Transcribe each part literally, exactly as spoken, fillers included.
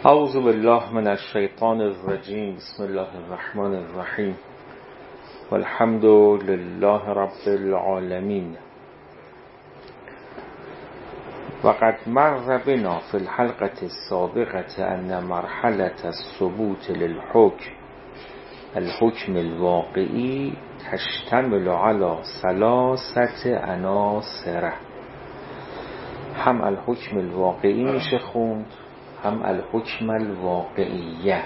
اعوذ بالله من الشیطان الرجیم. بسم الله الرحمن الرحیم. والحمد لله رب العالمین. وقد مر بنا في الحلقة السابقة أن مرحلة الثبوت للحكم الحكم الواقعي تشتمل على ثلاثة عناصر. هم الحكم الواقعی میشه خوند، هم الحکم الواقعیه،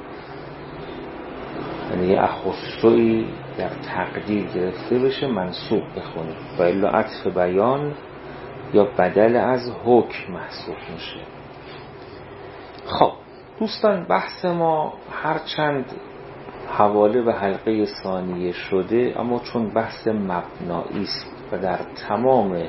یعنی یه اخصوصی در تقدیر گرفته بشه منصوب بخونیم و الا عطف بیان یا بدل از حکم محسوب میشه. خب دوستان، بحث ما هرچند حواله به حلقه ثانیه شده، اما چون بحث مبنایی است و در تمام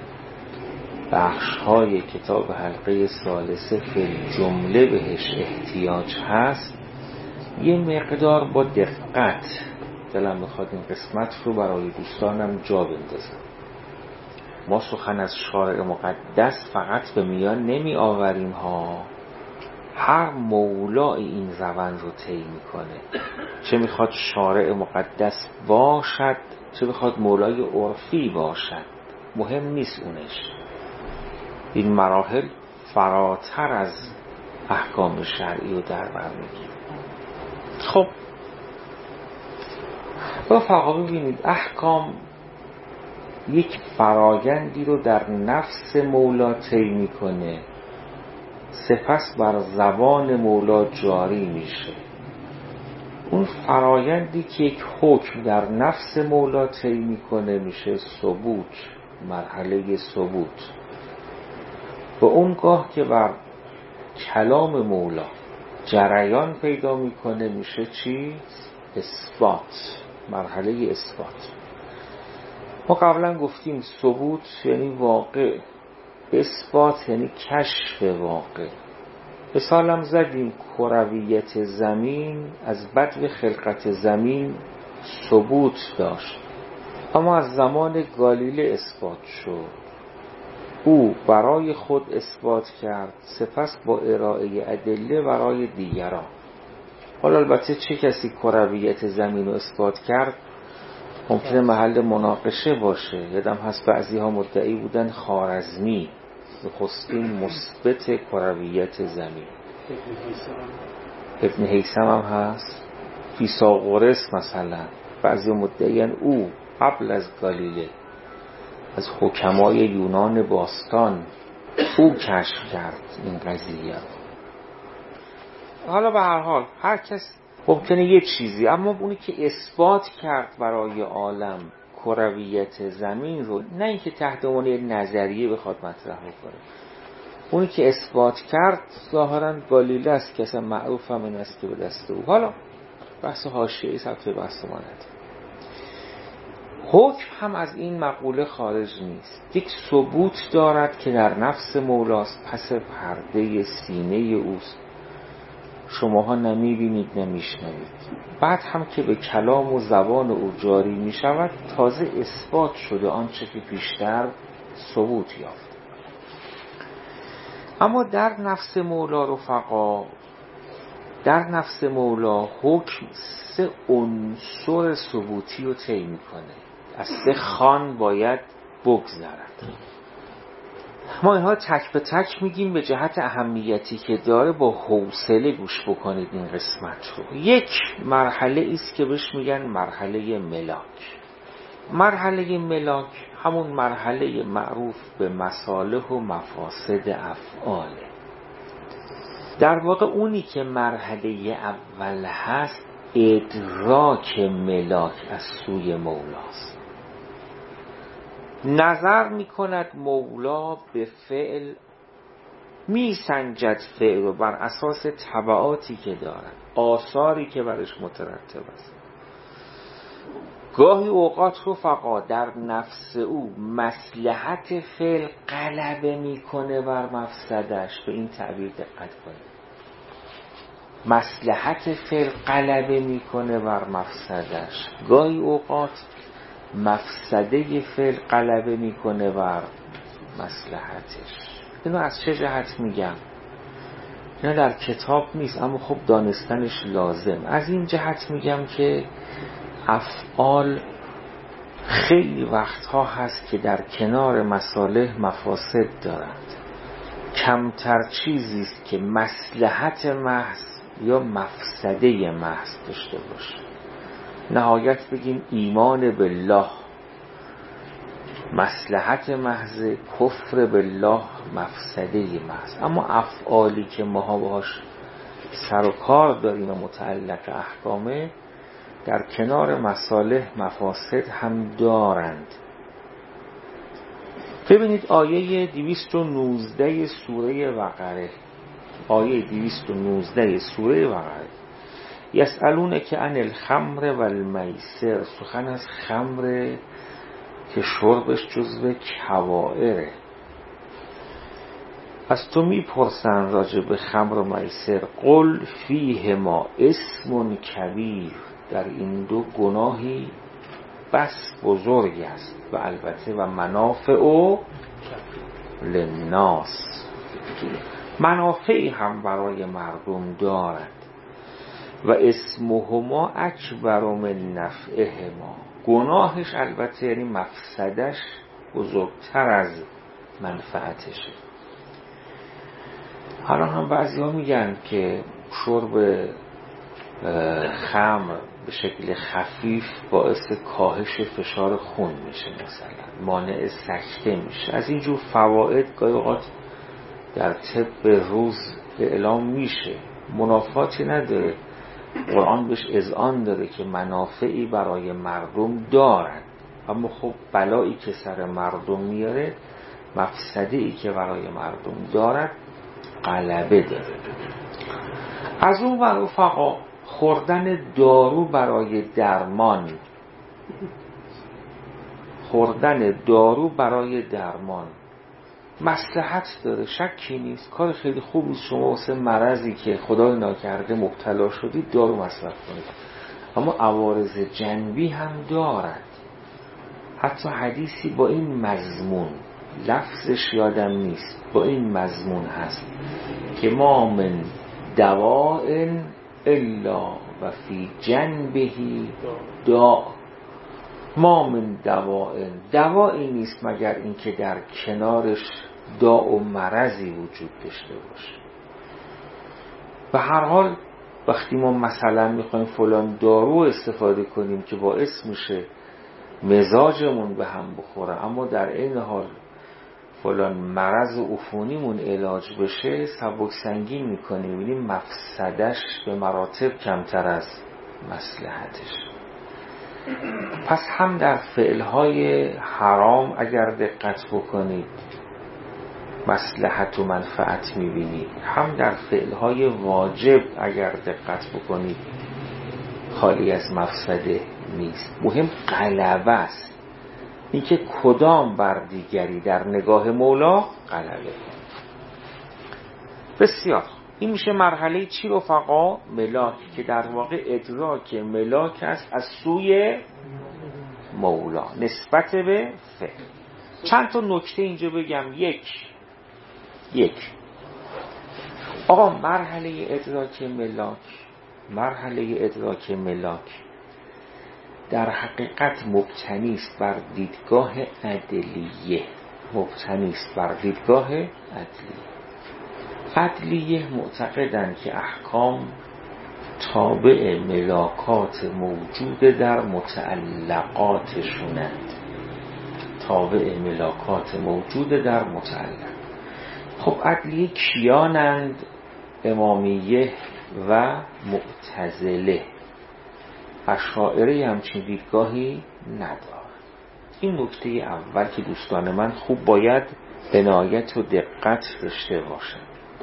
بخش‌های کتاب حلقه ثالثه فی جمله بهش احتیاج هست، یه مقدار با دقت دلم میخواد این قسمت رو برای دوستانم جا بندازم. ما سخن از شارع مقدس فقط به میان نمی آوریم ها، هر مولای این روند رو طی میکنه، چه میخواد شارع مقدس باشد چه میخواد مولای عرفی باشد، مهم نیست اونش. این مراحل فراتر از احکام شرعی رو در بر میگیره. خب رفقا ببینید، احکام یک فرایندی رو در نفس مولا طی میکنه، سپس بر زبان مولا جاری میشه. اون فرایندی که یک حکم در نفس مولا طی میکنه میشه ثبوت، مرحله ثبوت. و اونگاه که بر کلام مولا جریان پیدا میکنه میشه چی؟ اثبات، مرحله اثبات. ما قبلا گفتیم ثبوت یعنی واقع، اثبات یعنی کشف واقع. مثالم زدیم کرویت زمین از بدو خلقت زمین ثبوت داشت، اما از زمان گالیله اثبات شد. او برای خود اثبات کرد، سپس با ارائه ادله برای دیگران. حالا البته چه کسی کرویت زمین رو اثبات کرد ممکنه محل مناقشه باشه. یادم هست بعضی ها مدعی بودن خوارزمی نخستین مثبت کرویت زمین. ابن هیثم هم هست، فیثاغورس مثلا، بعضی مدعیان او قبل از گالیله از حکمای یونان باستان او کشف کرد این قضیه. حالا به هر حال هر کس ممکنه یه چیزی، اما اونی که اثبات کرد برای عالم کرویت زمین رو، نه اینکه تحت عنوان نظریه بخواد مطرح بکنه، اونی که اثبات کرد ظاهرا گالیله است که اصلا معروف هم این است که به دست او. حالا بحث حاشیه‌ای سطح بحث ما نداره. حکم هم از این مقوله خارج نیست، یک ثبوت دارد که در نفس مولاست، پس پرده سینه اوست، شماها نمیبینید نمیشنوید. بعد هم که به کلام و زبان او جاری میشود تازه اثبات شده آنچه که پیشتر ثبوت یافت. اما در نفس مولا رفقا، در نفس مولا حکم سه عنصر ثبوتی رو طی میکنه، از سه خوان باید بگذرد. ما اینها تک به تک میگیم به جهت اهمیتی که داره، با حوصله گوش بکنید این قسمت رو. یک مرحله است که بهش میگن مرحله ملاک. مرحله ملاک همون مرحله معروف به مصالح و مفاسد افعاله. در واقع اونی که مرحله اول هست ادراک ملاک از سوی مولاست. نظر میکند مولا به فعل، میسنجد فعل رو بر اساس تبعاتی که دارد، آثاری که برش مترتب است. گاهی اوقات رفقا در نفس او مصلحت فعل غلبه میکنه بر مفسدش. به این تعبیر دقت کنید، مصلحت فعل غلبه میکنه بر مفسدش. گاهی اوقات مفسده فعل غلبه میکنه بر مصلحتش. اینو از چه جهت میگم؟ اینا در کتاب نیست، اما خب دانستنش لازم. از این جهت میگم که افعال خیلی وقتها هست که در کنار مصالح مفاسد دارند. کمتر چیزی است که مصلحت محض یا مفسده محض داشته باشه. نهایت بگیم ایمان بالله مصلحت محض، کفر بالله مفسده محض. اما افعالی که ما باهاش سر و کار داریم و متعلق احکامه، در کنار مصالح مفاسد هم دارند. ببینید آیه دویست و نوزده سوره بقره، آیه دویست و نوزده سوره بقره، یسألونک عن الخمر و المیسر، سخن از خمر که شربش جزو کبائره. از تو میپرسن راجع به خمر و میسر، قل فیهما اسم کبیر، در این دو گناهی بس بزرگ است و البته و منافع و للناس، منافعی هم برای مردم دارد. و اسمهما اکبر من نفعهما، گناهش البته یعنی مفسدش بزرگتر از منفعتشه. حالا هم بعضی ها میگن که شرب خمر به شکل خفیف باعث کاهش فشار خون میشه، مثلا مانع سکته میشه. از اینجور فواید گاهی اوقات در طب روز اعلام میشه، منافاتی نداره، قرآن بهش اذعان داره که منافعی برای مردم دارد، اما خب بلایی که سر مردم میاره، مفسده‌ای که برای مردم دارد غلبه داره. از اون ور رفقا، خوردن دارو برای درمان، خوردن دارو برای درمان مصلحت داره، شکی نیست، کار خیلی خوبی. شما واسه مرضی که خدای ناکرده مبتلا شدید دارو مصرف کنید، اما عوارض جانبی هم دارد. حتی حدیثی با این مضمون، لفظش یادم نیست، با این مضمون هست که ما من دواء الا و فی جنبه داء، ما من دواء، دوایی نیست مگر اینکه در کنارش داء و مرضی وجود داشته باشه. به هر حال وقتی ما مثلا میخوایم فلان دارو استفاده کنیم که باعث میشه مزاجمون به هم بخوره، اما در این حال فلان مرض عفونیمون علاج بشه، سبک سنگین میکنیم، ببینیم مفسدش به مراتب کمتر از مصلحتش. پس هم در فعلهای حرام اگر دقت بکنید مصلحت و منفعت میبینید، هم در فعلهای واجب اگر دقت بکنید خالی از مفسده نیست. مهم غلبه است، اینکه کدام بر دیگری در نگاه مولا غلبه. بسیار این میشه مرحله چی رفقا؟ ملاک، که در واقع ادراک ملاک است از سوی مولا نسبت به فعل. چند تا نکته اینجا بگم. یک یک آقا مرحله ادراک ملاک، مرحله ادراک ملاک در حقیقت مبتنی است بر دیدگاه عدلیه، مبتنی است بر دیدگاه عدلیه. عدلیه معتقدند که احکام تابع ملاکات موجود در متعلقاتشونند، تابع ملاکات موجود در متعلق. خب عدلیه کیانند؟ امامیه و معتزله. اشاعره همچین دیدگاهی ندارد. این نکته اول که دوستان من خوب باید عنایت و دقت داشته باشند.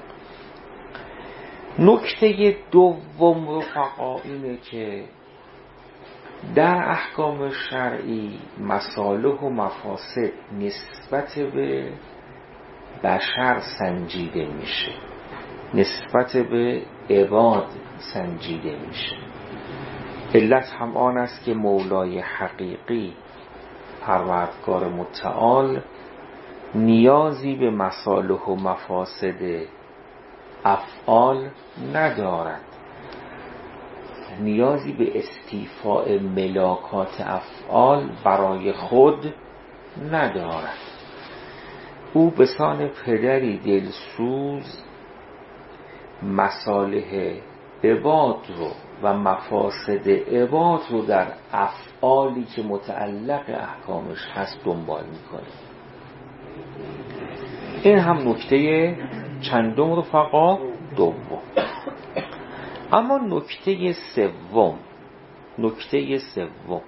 نکته دوم رفقا اینه که در احکام شرعی مصالح و مفاسد نسبت به بشر سنجیده میشه، نسبت به عباد سنجیده میشه. علت هم آن است که مولای حقیقی پروردگار متعال نیازی به مصالح و مفاسد افعال ندارد، نیازی به استیفاء ملاکات افعال برای خود ندارد. او به سان پدری دلسوز مصالح عباد رو و مفاسد عباد رو در افعالی که متعلق احکامش هست دنبال میکنه. این هم نکته چندم رفقا؟ دوم. اما نکته سوم، نکته سوم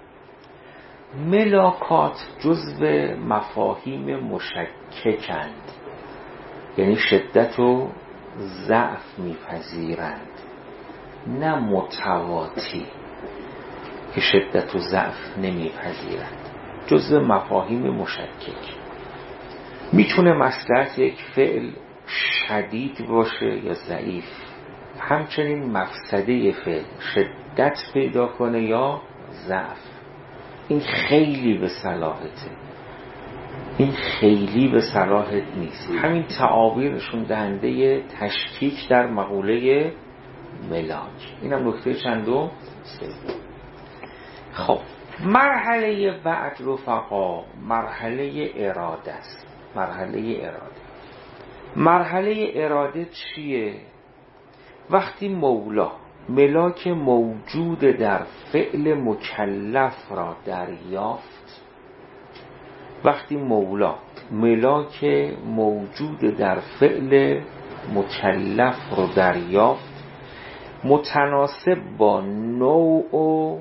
ملاکات جزو مفاهیم مشککند، یعنی شدت و ضعف میپذیرند، نه متواتی که شدت و ضعف نمیپذیرند. جزو مفاهیم مشکک. میتونه مصلحت یک فعل شدید باشه یا ضعیف، همچنین مفسده فعل شدت پیدا کنه یا ضعف. این خیلی به صلاحته، این خیلی به صلاحت نیست. همین تعابیرشون دهنده تشکیک در مقوله ملاک. اینم نکته چندم؟ سوم. خب مرحله بعد رفقا مرحله اراده است. مرحله اراده مرحله اراده چیه؟ وقتی مولا ملاک موجود در فعل مکلف را دریافت، وقتی مولا ملاک موجود در فعل مکلف را دریافت متناسب با نوع و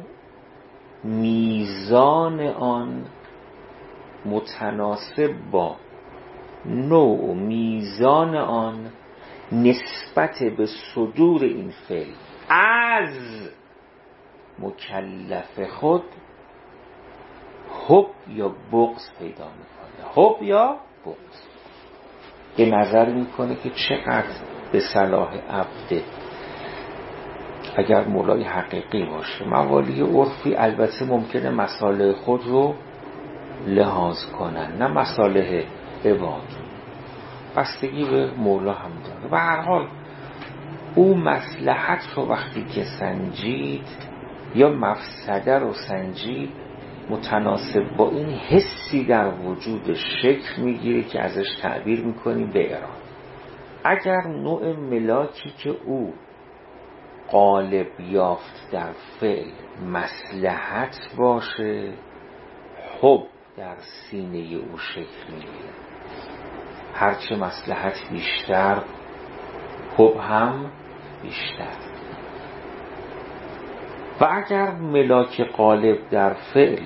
میزان آن، متناسب با نوع و میزان آن نسبت به صدور این فعل از مکلف خود حب یا بغض پیدا میکنه. حب یا بغض. به نظر میکنه که چقدر به صلاح عبده اگر مولای حقیقی باشه. موالی عرفی البته ممکنه مصالح خود رو لحاظ کنن، نه مصالح عباد. بستگی به مولا هم داره. به هر حال او مصلحت رو وقتی که سنجید یا مفسده رو سنجید متناسب با این حسی در وجودش شکل میگیره که ازش تعبیر میکنیم به اراده. اگر نوع ملاکی که او غالب یافت در فعل مصلحت باشه، حب در سینه او شکل میگیره. هرچه مصلحت بیشتر حب هم بیشتر. و اگر ملاک غالب در فعل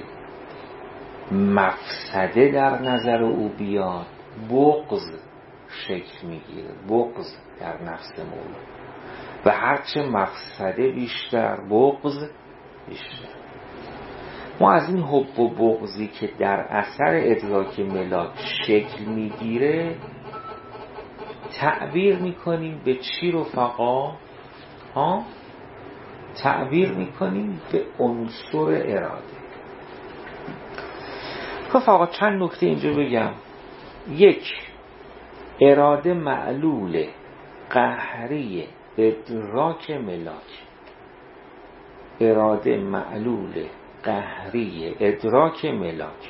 مفسده در نظر او بیاد بغض شکل میگیره، بغض در نفس مولا. و هرچه مفسده بیشتر بغض بیشتر. ما از این حب و بغضی که در اثر ادراک ملاک شکل میگیره تعبیر میکنیم به چی رفقا؟ ها؟ تعبیر میکنیم به عنصر اراده. رفقا چند نکته اینجا بگم. یک، اراده معلول قهری ادراک ملاک. اراده معلول قهری ادراک ملاک،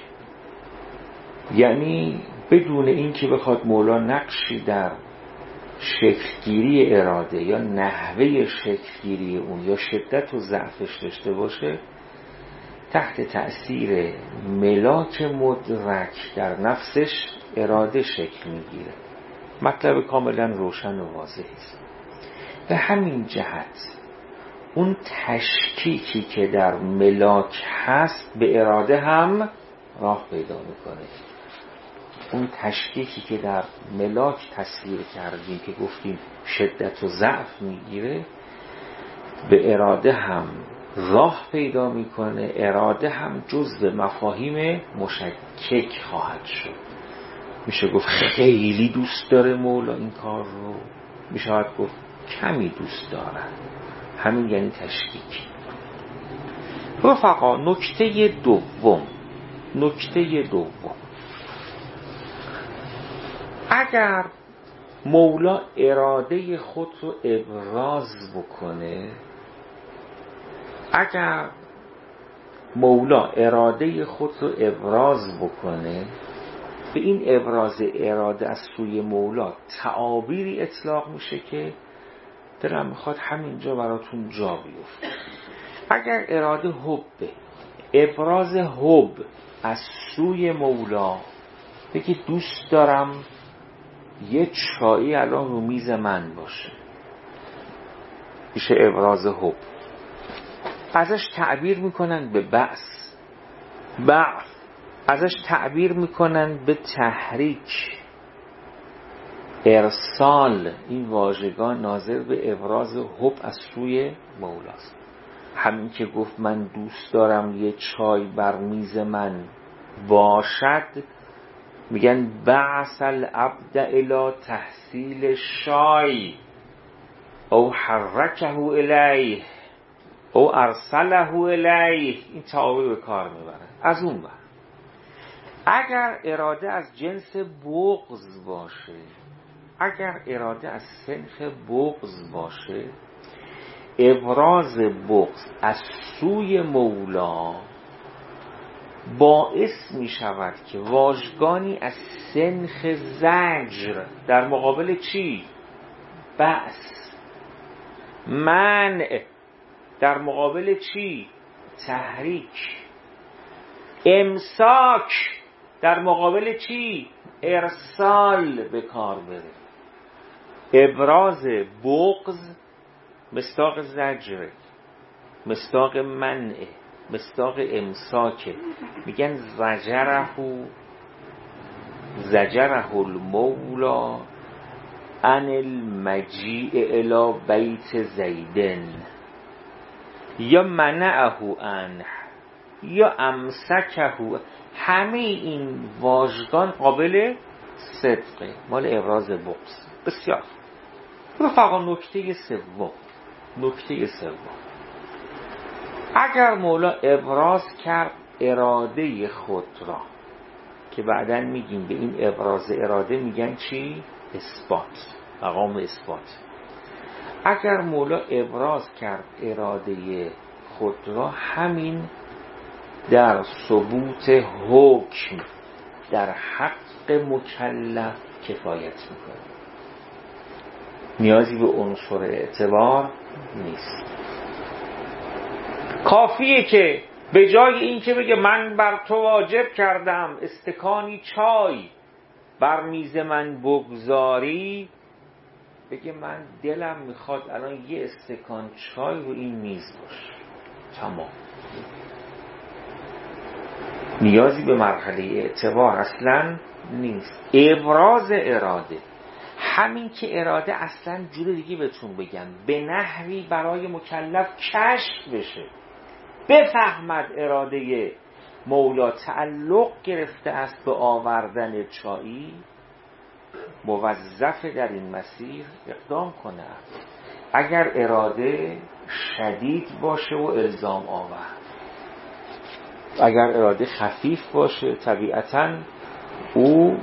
یعنی بدون این که بخواد مولا نقشی در شکلگیری اراده یا نحوه شکلگیری اون یا شدت و ضعفش داشته باشه، تحت تأثیر ملاک مدرک در نفسش اراده شکل میگیره. مطلب کاملا روشن و واضح است. به همین جهت اون تشکیکی که در ملاک هست به اراده هم راه پیدا میکنه. اون تشکیکی که در ملاک تصویر کردیم که گفتیم شدت و ضعف میگیره به اراده هم راه پیدا میکنه. اراده هم جزء مفاهیم مشکک خواهد شد. میشه گفت خیلی دوست داره مولا این کار رو، میشه گفت کمی دوست داره. همین یعنی تشکیک. رفقا نکته دوم، نکته دوم اگر مولا اراده خود رو ابراز بکنه، اگر مولا اراده خود رو ابراز بکنه، به این ابراز اراده از سوی مولا تعابیری اطلاق میشه که دلم میخواد همینجا براتون جا بیفته. اگر اراده حبه، ابراز حب از سوی مولا، بگی دوست دارم یه چایی الان رو میز من باشه، میشه ابراز حب. ازش تعبیر میکنن به بعث، بعث ازش تعبیر میکنن به تحریک، ارسال. این واژگان ناظر به ابراز حب از سوی مولاست. همین که گفت من دوست دارم یه چای بر میز من باشد، میگن بعث العبد الی تحصیل شای او حرکه الیه او ارسله الیه. این تعابیر به کار میبرن. از اون بر اگر اراده از جنس بغض باشه، اگر اراده از سنخ بغض باشه، ابراز بغض از سوی مولا باعث می شود که واژگانی از سنخ زجر در مقابل چی؟ بأس. منع در مقابل چی؟ تحریک. امساک در مقابل چی؟ ارسال به کار بره. ابراز بغض مصداق زجر، مصداق منع، مصداق امساک. میگن زجره زجره المولا عن المجیء الی بیت زیدن، یا منعه عنه یا امسکه. همه این واژگان قابل صدقه، مال ابراز بغض. بسیار رفقا. نکته سوم، نکته سوم اگر مولا ابراز کرد اراده خود را، که بعداً میگیم به این ابراز اراده میگن چی؟ اثبات، مقام اثبات. اگر مولا ابراز کرد اراده خود را، همین در ثبوت حکم در حق مکلف کفایت میکنه، نیازی به عنصر اعتبار نیست. کافیه که به جای این که بگه من بر تو واجب کردم استکانی چای بر میز من بگذاری، بگه من دلم میخواد الان یه استکان چای رو این میز باشه. تمام. نیازی به مرحله اعتبار اصلا نیست. ابراز اراده، همین که اراده اصلا جور دیگه بهتون بگم، به نحوی برای مکلف کشف بشه، بفهمد اراده مولا تعلق گرفته است به آوردن چایی، موظف در این مسیر اقدام کنه. اگر اراده شدید باشه و الزام آور، اگر اراده خفیف باشه، طبیعتاً او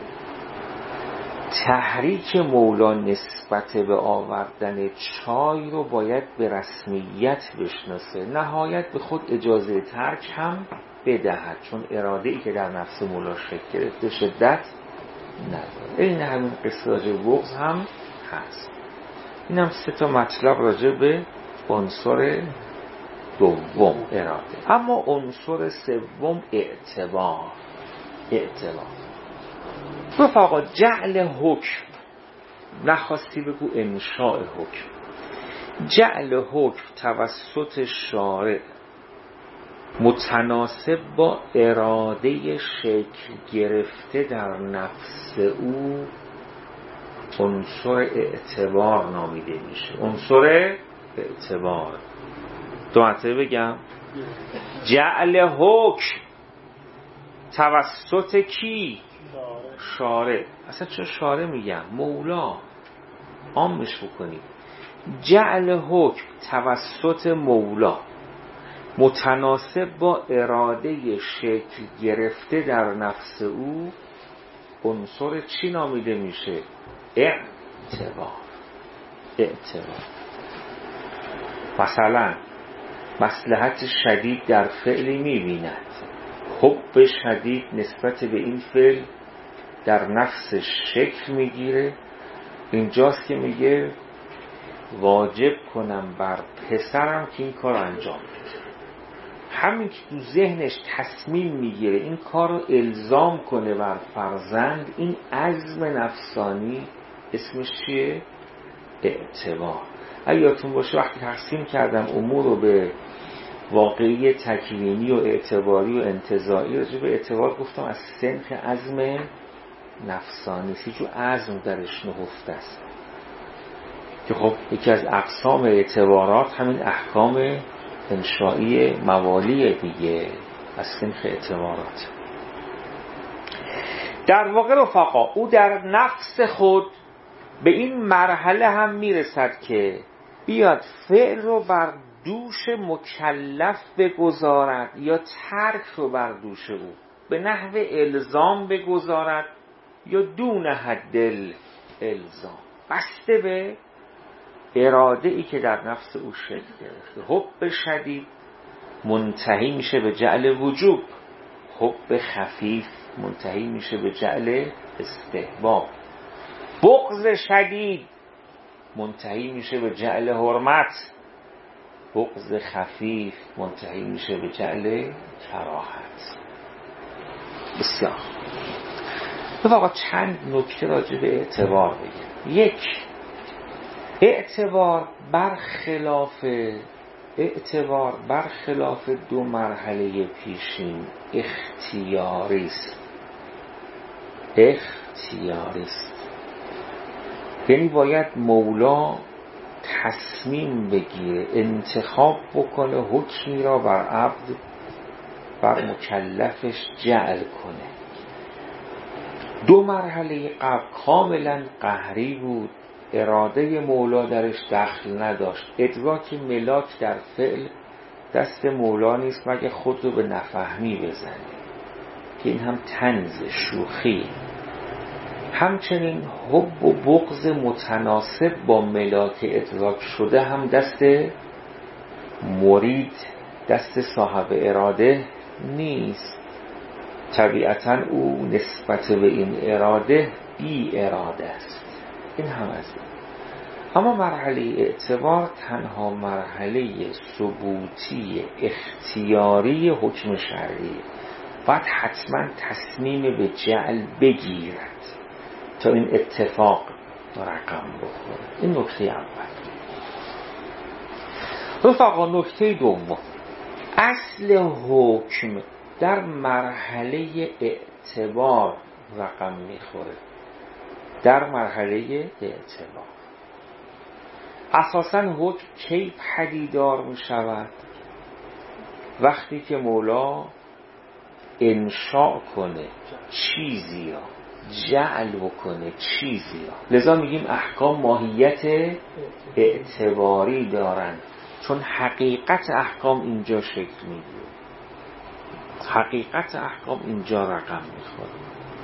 تحریک مولا نسبت به آوردن چای رو باید به رسمیت بشناسه، نهایت به خود اجازه ترک هم بدهد، چون اراده ای که در نفس مولا شکل گرفته شدت نداره. این همین قصه راجع به بغض هم هست. این هم سه تا مطلب راجع به عنصر دوم اراده. اما عنصر سوم اعتبار. اعتبار رفقا، جعل حکم، نخواستی بگو انشاء حکم، جعل حکم توسط شارع متناسب با اراده شکل گرفته در نفس او عنصر اعتبار نامیده میشه. عنصر اعتبار دو مرتبه بگم. جعل حکم توسط کی؟ شارع. اصلا چون شارع میگم؟ مولا. عامش بکنید. جعل حکم توسط مولا متناسب با اراده شکل گرفته در نفس او عنصر چی نامیده میشه؟ اعتبار. اعتبار مثلا مصلحت شدید در فعلی می‌بیند، حب شدید نسبت به این فعل در نفسش شکل میگیره. اینجاست که میگه واجب کنم بر پسرم که این کار انجام بده. همین که تو ذهنش تصمیم میگیره این کار رو الزام کنه بر فرزند، این عزم نفسانی اسمش چیه؟ اعتبار. اگه یادتون باشه وقتی تقسیم کردم امور رو به واقعی تکوینی و اعتباری و انتزاعی، راجع به اعتبار گفتم از سنخ عزم نفسانی، جو عزم درش نهفته است که خب یکی از اقسام اعتبارات همین احکام انشائی موالی دیگه از سنخ اعتبارات. در واقع رفقا او در نفس خود به این مرحله هم میرسد که بیاد فعل رو بر دوش مکلف بگذارد یا ترک رو بر دوش او به نحو الزام بگذارد یا دون حد الزام، بسته به اراده ای که در نفس او شکل گرفته. حب شدید منتهی میشه به جعل وجوب، حب خفیف منتهی میشه به جعل استحباب، بغض شدید منتهی میشه به جعل حرمت، بغض خفیف منتهی میشه به جعل کراهت. بسیار بفاقا چند نکته راجع به اعتبار بگم. یک، اعتبار برخلاف اعتبار برخلاف دو مرحله پیشین اختیاری است. اختیاری است یعنی باید مولا تصمیم بگیره، انتخاب بکنه، حکمی را بر عبد بر مکلفش جعل کنه. دو مرحله قبل کاملا قهری بود، اراده مولا درش دخل نداشت. ادراک ملاک در فعل دست مولا نیست مگه خود رو به نفهمی بزنه که این هم طنز شوخی. همچنین حب و بغض متناسب با ملاک ادراک شده هم دست مرید، دست صاحب اراده نیست. طبیعتاً او نسبت به این اراده بی اراده است. این هم از این. اما مرحله اعتبار تنها مرحله ثبوتی اختیاری حکم شرعی، باید حتما تصمیم به جعل بگیرد تا این اتفاق رقم بخوره. این نکته اول. رفقا نکته دوم، اصل حکم در مرحله اعتبار رقم میخوره. در مرحله اعتبار اساساً حکم کی پدیدار میشود؟ وقتی که مولا انشاء کنه چیزی را، جعل بکنه چیزی را. لذا میگیم احکام ماهیت اعتباری دارن، چون حقیقت احکام اینجا شکل میگیره، حقیقت احکام اینجا رقم میخوره.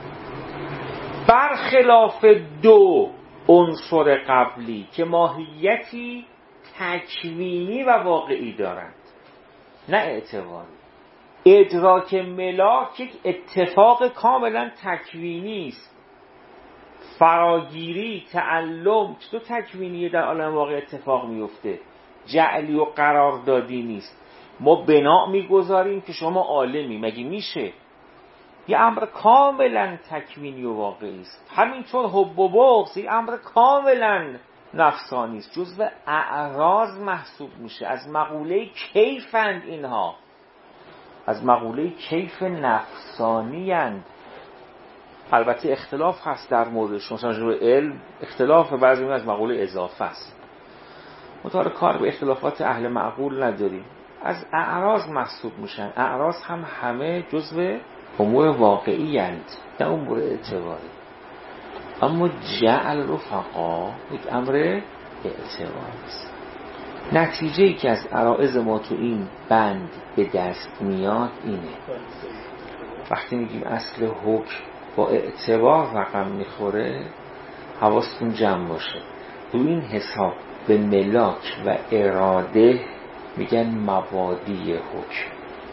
برخلاف دو عنصر قبلی که ماهیتی تکوینی و واقعی دارند نه اعتباری. ادراک ملاک یک اتفاق کاملا تکوینی است. فراگیری، تعلم چطور تکوینیه در عالم واقع اتفاق میفته؟ جعلی و قراردادی نیست. ما بنا میگذاریم که شما عالمی، مگه میشه؟ یه امر کاملا تکوینی و واقعی است. همینطور حب و بغض یه امر کاملا نفسانی است، جزو اعراض محسوب میشه. از مقوله کیفند اینها، از مقوله کیف نفسانی اند. البته اختلاف هست در موردش، مثلا جوه علم اختلاف بعضی از مقوله اضافه است. مطابق کار به اختلافات اهل معقول نداریم، از اعراض محسوب میشن. اعراض هم همه جزو امور واقعی اند نه امور اعتباری. اما جعل رفقا یک امر اعتباری است. نتیجه‌ای که از عرائض ما تو این بند به دست میاد اینه، وقتی میگیم اصل حکم با اعتبار رقم میخوره، حواستون جمع باشه. رو این حساب به ملاک و اراده میگن مبادی حکم.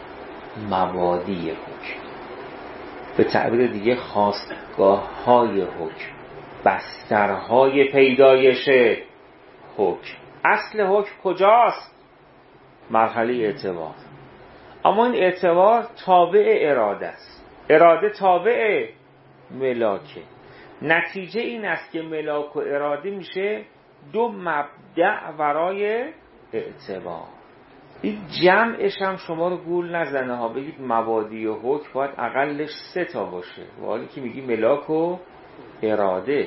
مبادی حکم به تعبیر دیگه خواستگاه های حکم، بسترهای پیدایش حکم. اصل حکم کجاست؟ مرحله اعتبار. اما این اعتبار تابع اراده است، اراده تابع ملاکه. نتیجه این است که ملاک و اراده میشه دو مبدأ برای اعتبار. این جمعش هم شما رو گول نزنه ها، بگید مبادی و حکم باید اقلش سه تا باشه، و حالی که میگی ملاک و اراده.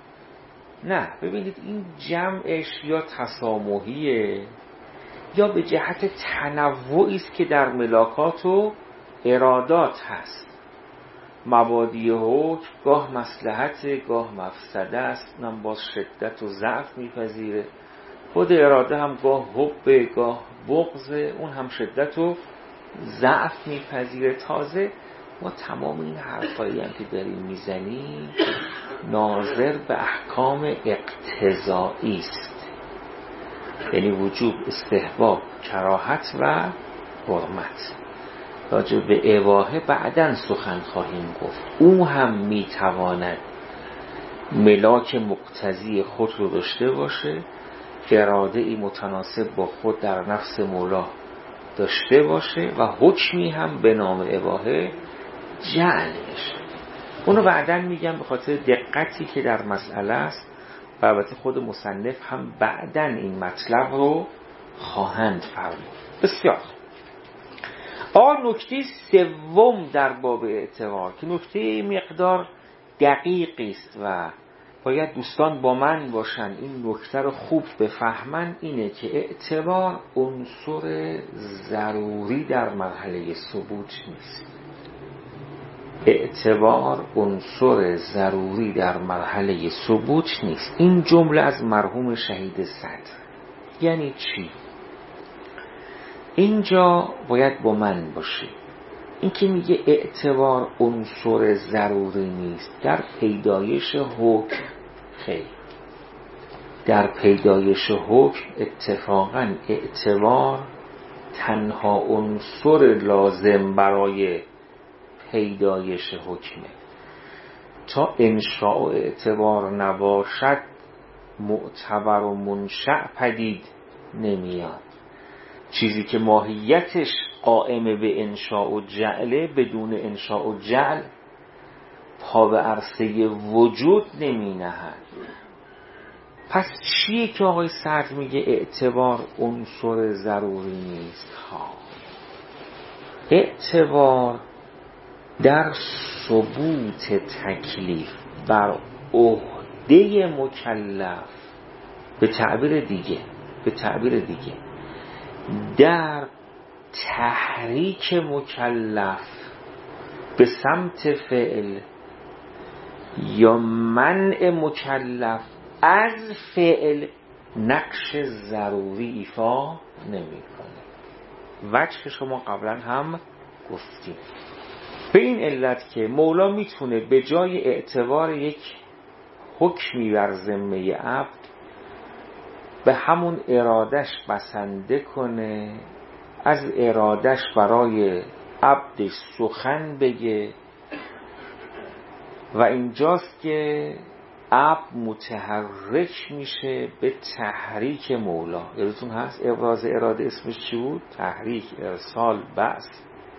نه، ببینید این جمعش یا تسامحیه یا به جهت تنوعی است که در ملاکات و ارادات هست. مبادی حکم گاه مصلحت گاه مفسده است، اونم باز شدت و ضعف میپذیره. خود اراده هم گاه حب گاه بغض، اون هم شدت و ضعف میپذیره. تازه ما تمام این حرفایی هم که داریم میزنیم ناظر به احکام اقتضایی است، یعنی وجوب، استحباب، کراهت و حرمت. راجع به اباحه بعداً سخن خواهیم گفت. او هم میتواند ملاک مقتضی خود رو داشته باشه، اراده ای متناسب با خود در نفس مولا داشته باشه و حکمی هم به نام اباحه جعل بشه. اونو بعداً میگم به خاطر دقتی که در مسئله است، و البته خود مصنف هم بعداً این مطلب رو خواهند فرمود. بسیار. آن نکته سوم در باب اعتبار که نکته مقدار دقیقی است و باید دوستان با من باشن این نکته رو خوب بفهمن، اینه که اعتبار عنصر ضروری در مرحله ثبوت نیست. اعتبار عنصر ضروری در مرحله ثبوت نیست. این جمله از مرحوم شهید صدر. یعنی چی؟ اینجا باید با من باشی. این که میگه اعتبار عنصر ضروری نیست در پیدایش حکم، خیر، در پیدایش حکم اتفاقا اعتبار تنها عنصر لازم برای پیدایش حکمه. تا انشاء اعتبار نباشد معتبر و منشأ پدید نمیاد. چیزی که ماهیتش قائم به انشاء و جعله بدون انشاء و جعل پا به عرصه وجود نمی نهد. پس چیه که آقای صدر میگه اعتبار عنصر ضروری نیست؟ ها، اعتبار در ثبوت تکلیف بر عهده مکلف، به تعبیر دیگه به تعبیر دیگه در تحریک مکلف به سمت فعل یا منع مکلف از فعل نقش ضروری ایفا نمی کنه. وجه شما قبلا هم گفتیم. به این علت که مولا میتونه به جای اعتبار یک حکمی بر ذمه عبد به همون ارادش بسنده کنه، از ارادش برای عبدش سخن بگه، و اینجاست که عبد متحرک میشه به تحریک مولا. یادتون هست ابراز اراده اسمش چی بود؟ تحریک، ارسال، بعث.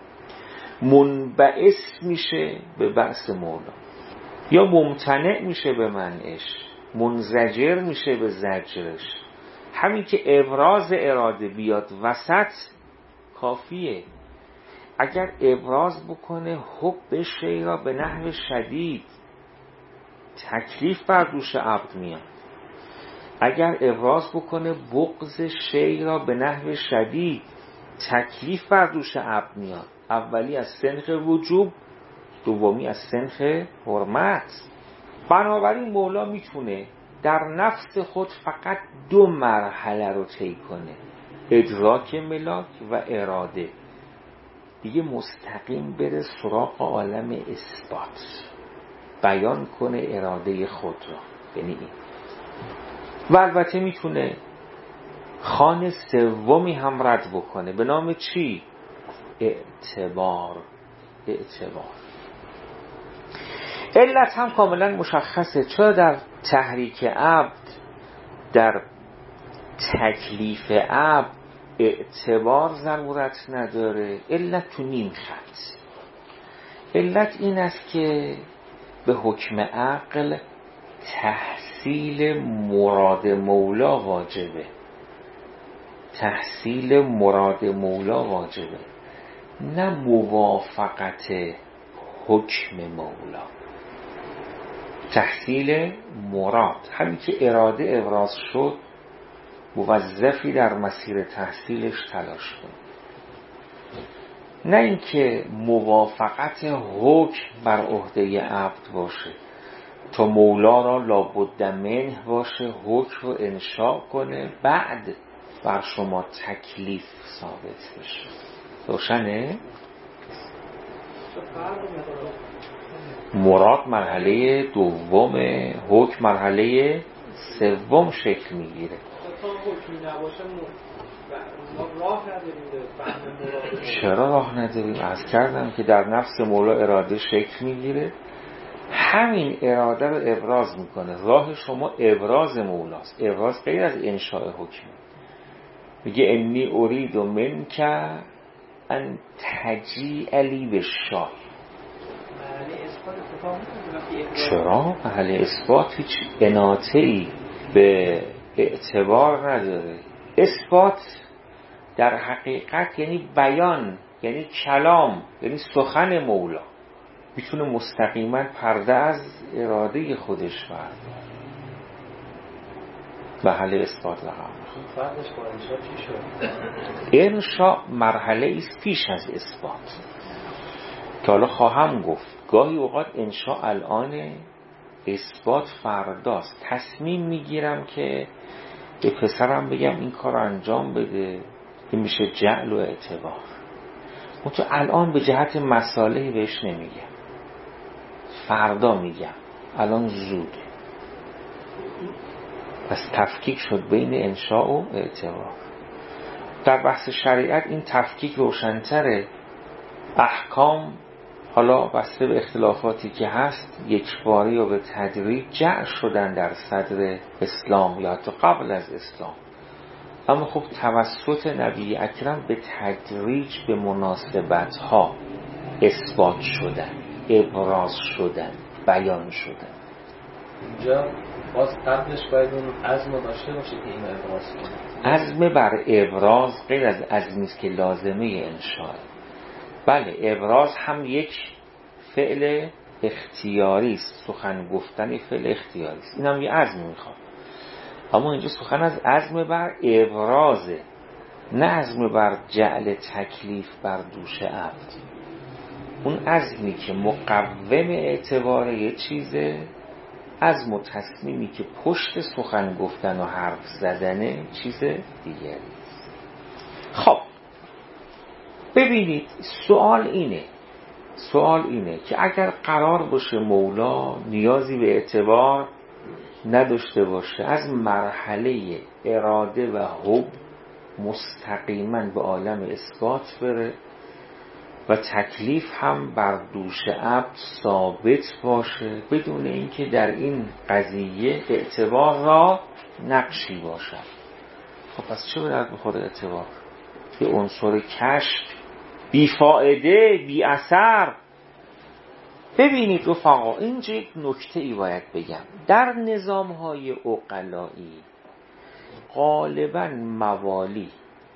منبعث میشه به بعث مولا، یا ممتنع میشه به منعش، منزجر میشه به زجرش. همین که ابراز اراده بیاد وسط کافیه. اگر ابراز بکنه حب شی را به نحو شدید، تکلیف بر دوش عبد میاد. اگر ابراز بکنه بغض شی را به نحو شدید، تکلیف بر دوش عبد میاد. اولی از سنخ وجوب، دومی از سنخ حرمت. بنابراین مولا میتونه در نفس خود فقط دو مرحله رو طی کنه، ادراک ملاک و اراده. دیگه مستقیم بره سراغ عالم اثبات، بیان کنه اراده خود را. یعنی این. و البته میتونه خوان سومی هم رد بکنه به نام چی؟ اعتبار. اعتبار علت هم کاملا مشخصه. چرا در تحریک عبد، در تکلیف عبد اعتبار ضرورت نداره؟ علت تو نیم خط. علت این است که به حکم عقل تحصیل مراد مولا واجبه. تحصیل مراد مولا واجبه، نه موافقت حکم مولا. تحصیل مراد، همین که اراده ابراز شد موظفی در مسیر تحصیلش تلاش کن، نه اینکه موافقت حکم بر عهده عبد باشه تا مولا را لابد منه باشه حکم رو انشاء کنه بعد بر شما تکلیف ثابت بشه. روشنه؟ مراد مرحله دوم، حکم مرحله سوم شکل میگیره. چرا راه نداریم؟ عرض کردم که در نفس مولا اراده شکل میگیره، همین اراده رو ابراز میکنه. راه شما ابراز مولاست. ابراز غیر از انشاء حکم. میگه انی ارید منک ان تجیعلی بالشاه. چرا؟ محل اثبات هیچ اناطه‌ای به اعتبار نداره. اثبات در حقیقت یعنی بیان، یعنی کلام، یعنی سخن مولا. میتونه مستقیما پرده از اراده خودش برداره. محل اثبات رقم فرقش با انشاء چی شد؟ انشاء مرحله است پیش از اثبات که حالا خواهم گفت. گاهی اوقات انشاء الان، اثبات فرداست. تصمیم میگیرم که به پسرم بگم این کار رو انجام بده، این میشه جعل و اعتبار. من تو الان به جهت مصالحی بهش نمیگم، فردا میگم، الان زوده. پس تفکیک شد بین انشاء و اعتبار. در بحث شریعت این تفکیک روشن‌تره. احکام حالا بسته به اختلافاتی که هست یکباری و به تدریج جعل شدن در صدر اسلام یا حتی قبل از اسلام، اما خب توسط نبی اکرم به تدریج به مناسبت‌ها اثبات شدن، ابراز شدن، بیان شدن. اینجا باز قبلش باید اون عزم داشته باشه که این ابراز کنه. عزم بر ابراز غیر از عزمی است که لازمه انشاء. بله، ابراز هم یک فعل اختیاری است. سخن گفتن فعل اختیاری است، این هم یه عزم میخواد. اما اینجا سخن از عزم بر ابرازه، نه عزم بر جعل تکلیف بر دوش عبد. اون عزمی که مقوم اعتبار یه چیزه، عزم و تصمیمی که پشت سخن گفتن و حرف زدنه چیز دیگری. خب ببینید، سوال اینه سوال اینه که اگر قرار باشه مولا نیازی به اعتبار نداشته باشه، از مرحله اراده و حب مستقیما به عالم اثبات بره و تکلیف هم بر دوش عبد ثابت باشه بدون اینکه در این قضیه اعتبار را نقشی باشد، خب پس چه باید بخوره اعتبار؟ یه عنصر کشف بی فایده، بی اثر. ببینید رفقا، اینجا یک نکته ای باید بگم. در نظام های عقلایی غالبا موالی،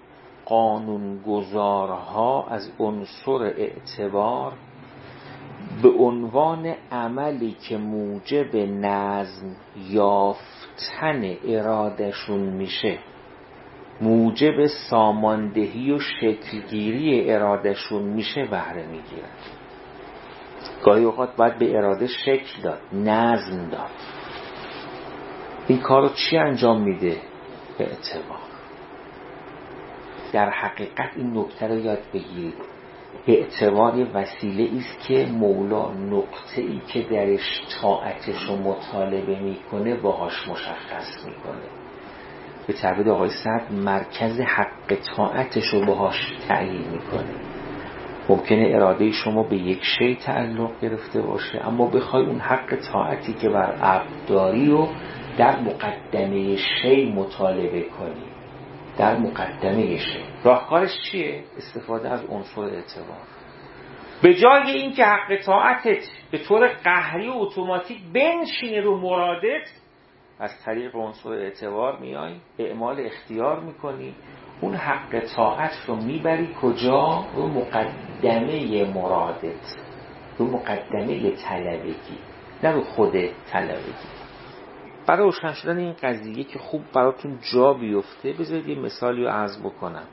قانونگذارها از عنصر اعتبار به عنوان عملی که موجب نظم یافتن ارادشون میشه، موجب ساماندهی و شکلگیری ارادشون میشه بهره میگیرن. گاهی اوقات باید به اراده شکل داد، نظم داد. این کارو چی انجام میده؟ به اعتبار. در حقیقت این نکته رو یاد بگیرید، اعتبار یه وسیله است که مولا نقطه ای که درش طاعتش رو مطالبه میکنه باهاش مشخص میکنه. به تعبیر آقای سعد مرکز حق طاعتش رو باهاش تعیین میکنه. ممکنه اراده شما به یک شی تعلق گرفته باشه، اما بخوای اون حق طاعتی که بر عبد داری رو در مقدمه شی مطالبه کنی، در مقدمه شی. راهکارش چیه؟ استفاده از عنصر اعتبار. به جای اینکه حق طاعتت به طور قهری و اتوماتیک بنشینه رو مرادت، از طریق عنصر اعتبار میای اعمال اختیار میکنی، اون حق طاعت رو میبری کجا؟ رو مقدمه مرادت، رو مقدمه طلبگی، نه رو خود طلبگی. برای روشن شدن این قضیه که خوب براتون جا بیفته، بذارید یه مثالی رو عرض بکنم.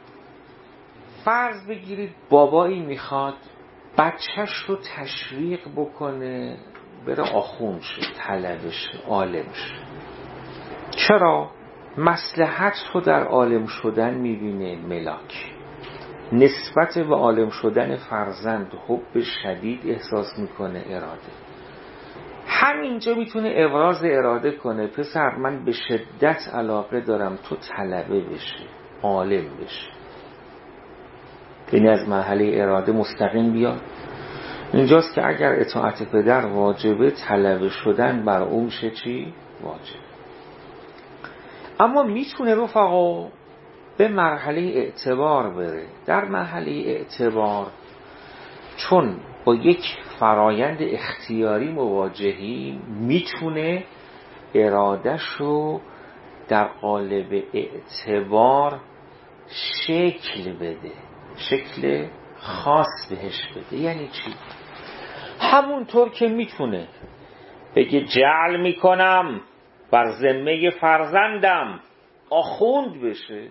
فرض بگیرید بابایی میخواد بچهش رو تشویق بکنه بره آخوند شه، طلبه شه، عالم شه. چرا؟ مصلحت رو در عالم شدن میبینه ملاک. نسبت به عالم شدن فرزند حب شدید احساس میکنه، اراده. همینجا میتونه ابراز اراده کنه، پسر من به شدت علاقه دارم تو طلبه بشه، عالم بشه. یعنی از مرحله اراده مستقیم بیاد. اینجاست که اگر اطاعت پدر واجبه، طلبه شدن بر اون میشه چی؟ واجب. اما میتونه رفقا به مرحله اعتبار بره. در مرحله اعتبار چون با یک فرایند اختیاری مواجهیم، میتونه ارادش رو در قالب اعتبار شکل بده، شکل خاص بهش بده. یعنی چی؟ همونطور که میتونه بگه جعل میکنم بر ذمه فرزندم آخوند بشه،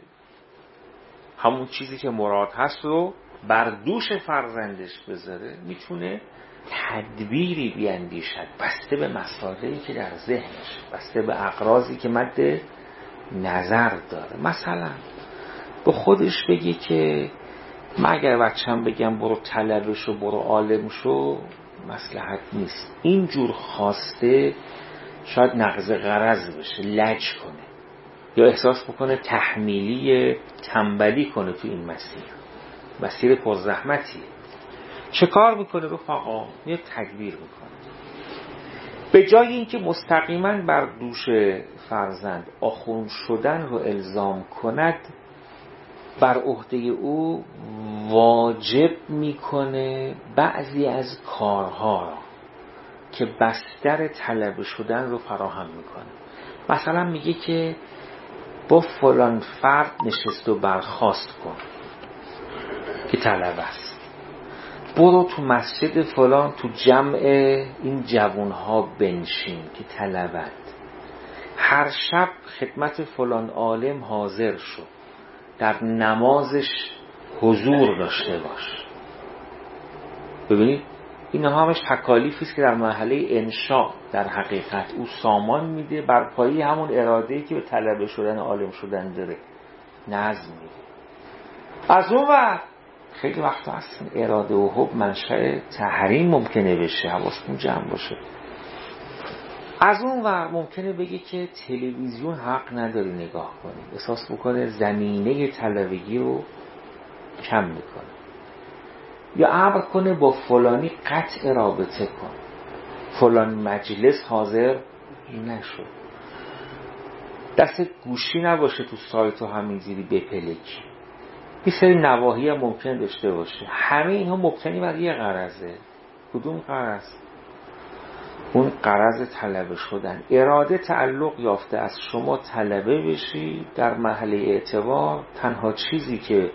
همون چیزی که مراد هست رو بر دوش فرزندش بذاره، میتونه تدبیری بیاندیشد بسته به مسائلی که در ذهنش، بسته به اغراضی که مد نظر داره. مثلا به خودش بگی که من اگر بچم بگم برو طلبه شو، برو عالم شو، مصلحت نیست. اینجور خواسته شاید نقض غرض بشه، لج کنه یا احساس بکنه تحمیلی، تنبلی کنه تو این مسیر، مسیر پرزحمتیه. چه کار میکنه رفقا؟ میاد تدبیر میکنه. به جای اینکه مستقیما بر دوش فرزند آخوند شدن رو الزام کند، بر عهده او واجب میکنه بعضی از کارها را که بستر طلب شدن رو فراهم میکنه. مثلا میگه که با فلان فرد نشست و برخاست کن که طلب است، برو تو مسجد فلان تو جمع این جوانها بنشین که طلبت، هر شب خدمت فلان عالم حاضر شو، در نمازش حضور داشته باش. ببینید اینها همش تکالیفی است که در مرحله انشاء در حقیقت او سامان میده بر پایه همون اراده‌ای که به طلبه شدن عالم شدن داره، نظم میده. از اون وقت خیلی وقتا هست اراده و حب منشأ تحریم ممکنه بشه، حواستون جمع باشه. از اون وقت ممکنه بگه که تلویزیون حق نداری نگاه کنی، احساس بکنه زمینه طلبگی رو کم میکنه. یا امر کنه با فلانی قطع رابطه کن، فلان مجلس حاضر نشو، دست گوشی نباشه تو سایت و همینجوری بپلکی. یه سری نواحی هم ممکن داشته باشه. همه اینها مبتنی بر یه غرضه. کدوم غرض؟ اون غرض طلبه شدن. اراده تعلق یافته از شما طلبه بشی. در محل اعتبار تنها چیزی که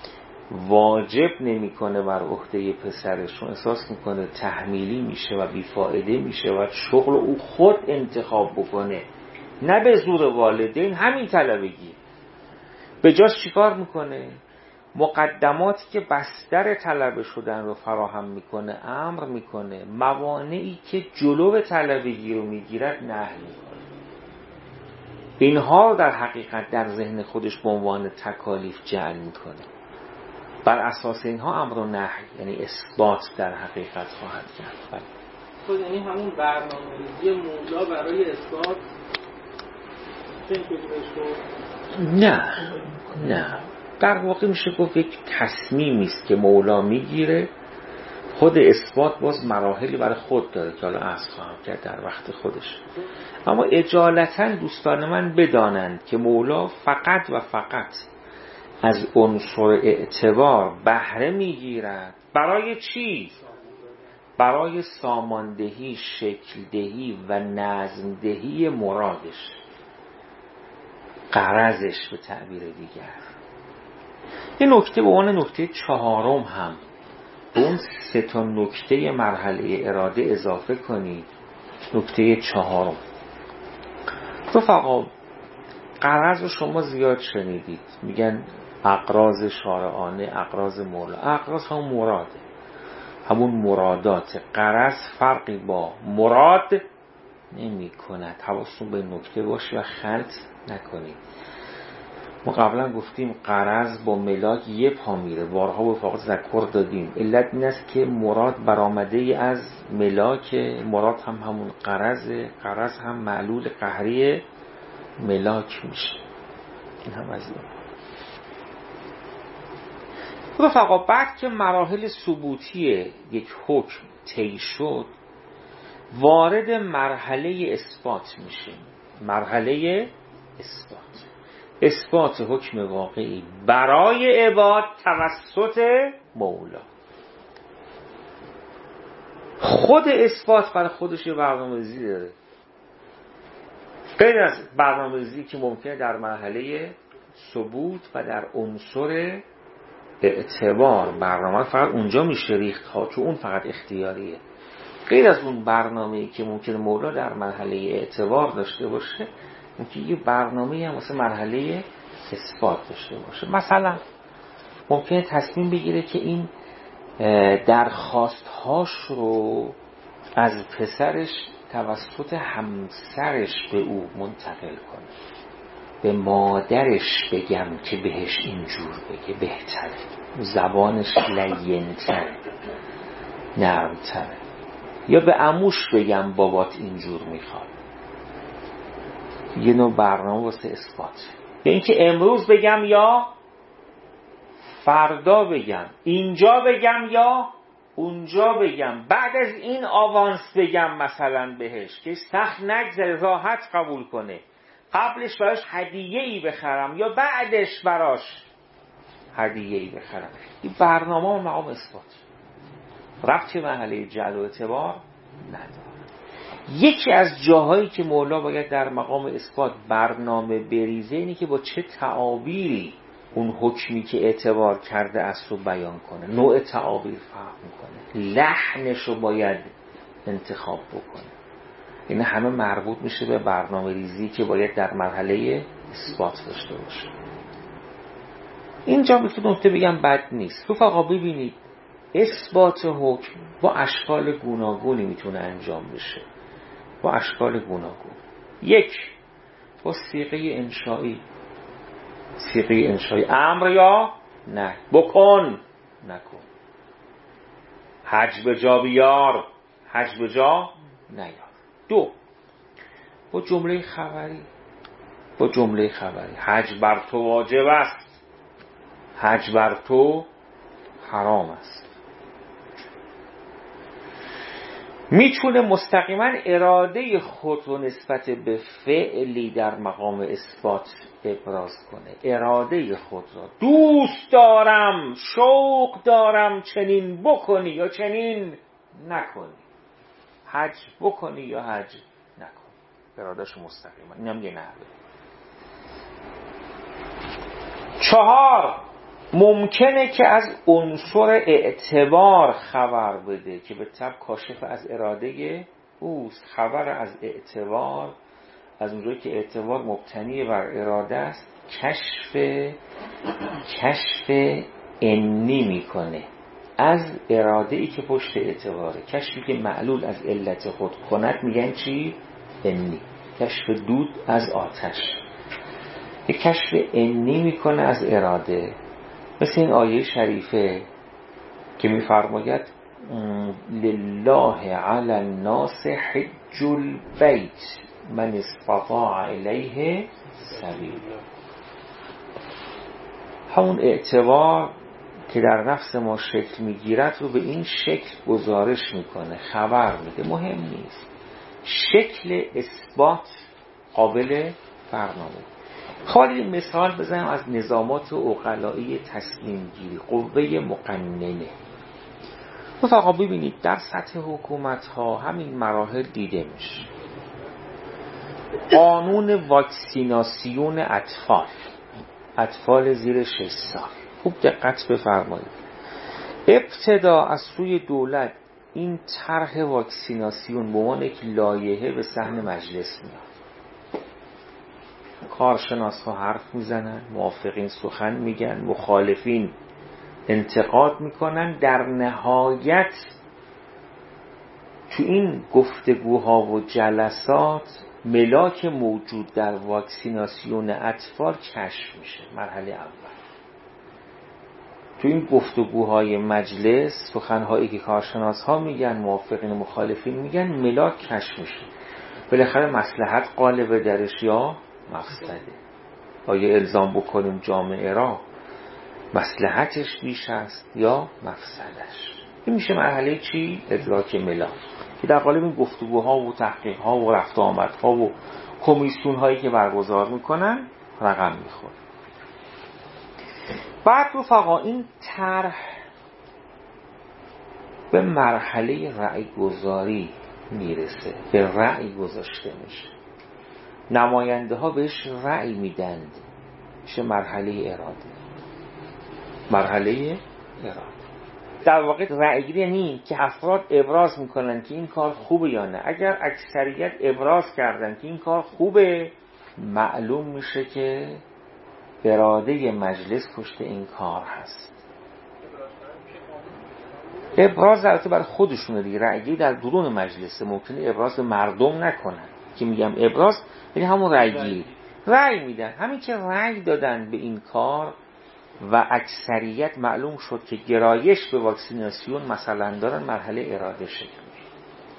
واجب نمیکنه بر عهده پسرشون، احساس میکنه تحمیلی میشه و بیفایده میشه و شغل او خود انتخاب بکنه، نه به زور والدین، همین طلبگی. به جاش چیکار میکنه؟ مقدماتی که بستر طلبه شدن رو فراهم میکنه امر میکنه، موانعی که جلو طلبگی رو میگیرد نهی میکنه. اینها در حقیقت در ذهن خودش به عنوان تکالیف جعل میکنه. بر اساس اینها امر و نهی یعنی اثبات در حقیقت خواهد کرد. خود یعنی همون برنامه‌ریزی مولا برای اثبات نه نه در واقع میشه گفت یک تصمیمی است که مولا میگیره. خود اثبات باز مراحلی برای خود داره که حالا عرض خواهم کرد در وقت خودش. اما اجالتا دوستان من بدانند که مولا فقط و فقط از عنصر اعتبار بهره میگیرد. برای چی؟ برای ساماندهی، شکلدهی و نظمدهی مرادش، غرضش به تعبیر دیگر. این نکته به عنوان نکته چهارم هم به اون سه تا نکته مرحله اراده اضافه کنید. نکته چهارم رفقا، غرض رو شما زیاد شنیدید، میگن اغراض شارعانه، اغراض مولا. اغراض همون مراده، همون مرادات. غرض فرقی با مراد نمی کند. حواستون به نکته باشه و خلط نکنید. ما قبلا گفتیم غرض با ملاک یه پا میره، بارها به فقط ذکر دادیم. علت این است که مراد برآمده از ملاک، مراد هم همون غرض، غرض هم معلول قهری ملاک میشه. این هم از این رفقا. بعد که مراحل ثبوتی یک حکم طی شد، وارد مرحله اثبات میشه. مرحله اثبات اثبات حکم واقعی برای عباد توسط مولا. خود اثبات برای خودش یه برنامه‌ریزی داره، غیر از برنامه‌ریزی که ممکنه در مرحله ثبوت و در عنصر اعتبار. برنامه فقط اونجا میشه ریخت ها، چون اون فقط اختیاریه. غیر از اون برنامه‌ای که ممکنه مولا در مرحله اعتبار داشته باشه، ممکنه یه برنامه‌ای هم واسه مرحله اثبات داشته باشه. مثلا ممکنه تصمیم بگیره که این درخواست‌هاش رو از پسرش توسط همسرش به او منتقل کنه. به مادرش بگم که بهش اینجور بگه بهتره، زبانش لین‌تره، نرم‌تره. یا به عموش بگم بابات اینجور میخواد. یه نوع برنامه واسه اثبات. یا اینکه امروز بگم یا فردا بگم، اینجا بگم یا اونجا بگم، بعد از این آوانس بگم مثلا بهش که سخت نگذره، راحت قبول کنه. قبلش براش هدیه‌ای بخرم یا بعدش براش هدیه‌ای بخرم. این برنامه و مقام اثبات رفت چه مرحله جعل و اعتبار نداره. یکی از جاهایی که مولا باید در مقام اثبات برنامه بریزه اینه که با چه تعابیری اون حکمی که اعتبار کرده است رو بیان کنه. نوع تعابیر فرق میکنه، لحنش رو باید انتخاب بکنه. این همه مربوط میشه به برنامه ریزی که باید در مرحله اثبات داشته باشه. اینجا میتونم نکته بگم بد نیست. رفقا ببینید، اثبات حکم با اشکال گوناگونی میتونه انجام بشه. با اشکال گوناگون. یک، با صیغه انشایی. صیغه انشایی امر یا نه، بکن نکن، حج به جا بیار، حج به جا نیار. دو، با جمله خبری. با جمله خبری حج بر تو واجب است، حج بر تو حرام است. میتونه مستقیما اراده خود رو نسبت به فعلی در مقام اثبات ابراز کنه. اراده خود را دوست دارم، شوق دارم چنین بکنی یا چنین نکنی، حج بکنی یا حج نکنی. ارادهش مستقیما. این هم یه نحوه. چهار، ممکنه که از عنصر اعتبار خبر بده که به طب کاشف از اراده اوست. خبر از اعتبار، از اونجایی که اعتبار مبتنی بر اراده است، کشف کشف انی میکنه از اراده ای که پشت اعتباره. کشفی که معلول از علت خود کند میگن چی؟ انی. کشف دود از آتش. یک کشف انی میکنه از اراده مثل این آیه شریفه که می‌فرماید لله علی الناس حج البیت من استطاع الیه سبیلا. همون اعتبار که در نفس ما شکل میگیرد رو به این شکل گزارش میکنه، خبر میده. مهم نیست شکل اثبات قابل برنامه. خواهید مثال بزنم از نظامات عقلایی تصمیم گیری، قوه مقننه. رفقا ببینید در سطح حکومت ها همین مراحل دیده میشه. قانون واکسیناسیون اطفال اطفال زیر شش سال، خوب دقت بفرمایید. ابتدا از سوی دولت این طرح واکسیناسیون به عنوان یک لایحه به صحن مجلس میاد. کارشناس ها حرف میزنن، موافقین سخن میگن، مخالفین انتقاد میکنن. در نهایت تو این گفتگوها و جلسات ملاک موجود در واکسیناسیون اطفال کشف میشه. مرحله اول تو این گفتگوهای مجلس، سخنهایی که کارشناس ها میگن، موافقین و مخالفین میگن، ملاک کشف میشه. بالاخره مصلحت غالب درش یا مفسده؟ آیا الزام بکنیم جامعه را مصلحتش بیش است یا مفسدش؟ این میشه مرحله چی؟ ادراک ملاک که در قالب این گفتگوها و تحقیقها و رفت آمدها و کمیسیون هایی که برگزار میکنن رقم میخوره. بعد رفقا این طرح به مرحله رأی گذاری میرسه، به رأی گذاشته میشه، نماینده ها بهش رأی میدند، میشه مرحله اراده. مرحله اراده در واقع رأیگیری یعنی که افراد ابراز میکنن که این کار خوبه یا نه. اگر اکثریت ابراز کردن که این کار خوبه، معلوم میشه که اراده مجلس پشت این کار هست. ابراز البته برای خودشونه دیگه، رأیگیری در درون مجلس ممکنه ابراز به مردم نکنن. که میگم ابراز یعنی همون رأیگیری، رأی میدن. همین که رأی دادن به این کار و اکثریت معلوم شد که گرایش به واکسیناسیون مثلا دارن، مرحله اراده شکل میگیره.